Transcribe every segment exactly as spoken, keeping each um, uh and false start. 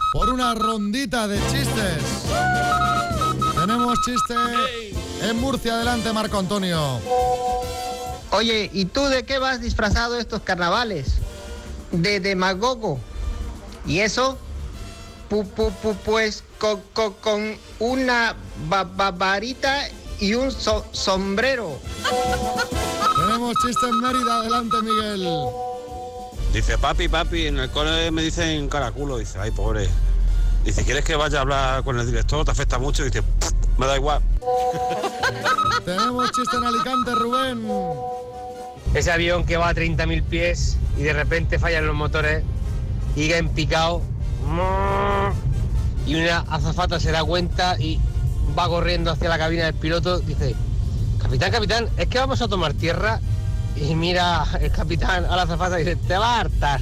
por una rondita de chistes. Tenemos chiste en Murcia. Adelante, Marco Antonio. Oye, ¿y tú de qué vas disfrazado estos carnavales? De demagogo. ¿Y eso? Pu, pu, pu, pues con, con, con una ba, ba, varita y un so, sombrero. Tenemos chiste en Mérida. Adelante, Miguel. Dice, papi, papi, en el cole me dicen caraculo. Dice, ay, pobre. Dice, ¿quieres que vaya a hablar con el director? ¿Te afecta mucho? Dice, me da igual. Tenemos chiste en Alicante, Rubén. Ese avión que va a treinta mil pies y de repente fallan los motores y cae en picado. Y una azafata se da cuenta y va corriendo hacia la cabina del piloto. Dice, capitán, capitán, es que vamos a tomar tierra. Y mira el capitán a la azafata y dice, te va a hartar.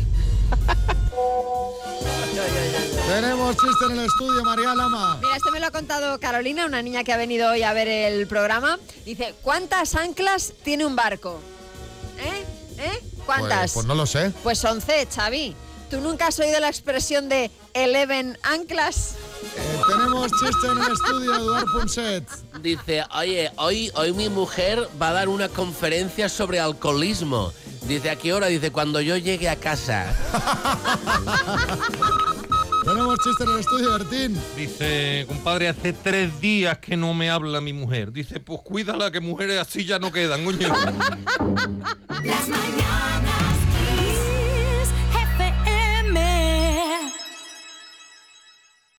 Tenemos chiste en el estudio, María Lama. Mira, este me lo ha contado Carolina, una niña que ha venido hoy a ver el programa. Dice, ¿cuántas anclas tiene un barco? ¿Eh? ¿Eh? ¿Cuántas? Pues, pues no lo sé. Pues once, Xavi. ¿Tú nunca has oído la expresión de eleven anclas? Eh, tenemos chiste en el estudio, Eduard Punset. Dice, oye, hoy, hoy mi mujer va a dar una conferencia sobre alcoholismo. Dice, ¿a qué hora? Dice, cuando yo llegue a casa. Tenemos chiste en el estudio, Bertín. Dice, compadre, hace tres días que no me habla mi mujer. Dice, pues cuídala, que mujeres así ya no quedan, coño. Las mañanas